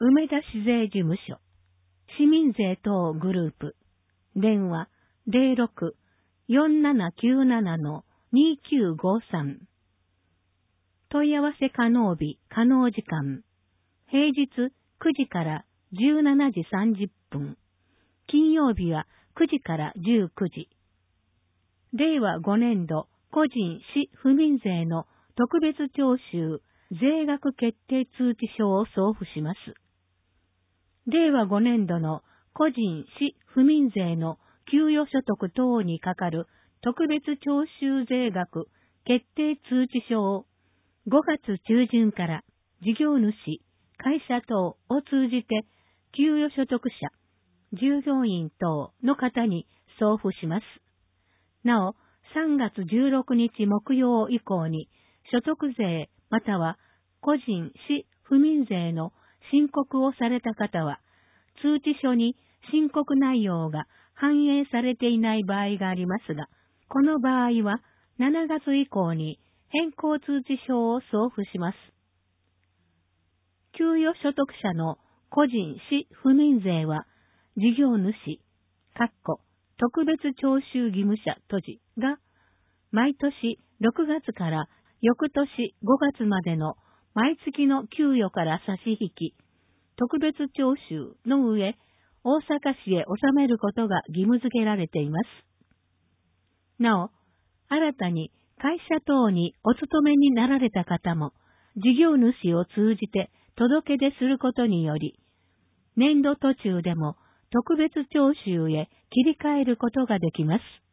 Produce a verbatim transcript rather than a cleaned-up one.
梅田市税事務所、市民税等グループ、電話 ゼロろく よんななきゅうなな にきゅうごさん。問い合わせ可能日、可能時間、平日くじからじゅうしちじさんじゅっぷん、金曜日はくじからじゅうくじ。れいわごねん度個人市府民税の特別徴収税額決定通知書を送付します。れいわごねん度の個人市府民税の給与所得等にかかる特別徴収税額決定通知書をごがつ中旬から事業主、会社等を通じて給与所得者、従業員等の方に送付します。なお、さんがつじゅうろくにち木曜以降に所得税または個人市府民税の申告をされた方は、通知書に申告内容が反映されていない場合がありますが、この場合はしちがつ以降に変更通知書を送付します。給与所得者の個人市府民税は、事業主、かっこ特別徴収義務者都知が、毎年ろくがつから翌年ごがつまでの毎月の給与から差し引き、特別徴収の上、大阪市へ納めることが義務付けられています。なお、新たに会社等にお勤めになられた方も、事業主を通じて届け出することにより、年度途中でも特別徴収へ切り替えることができます。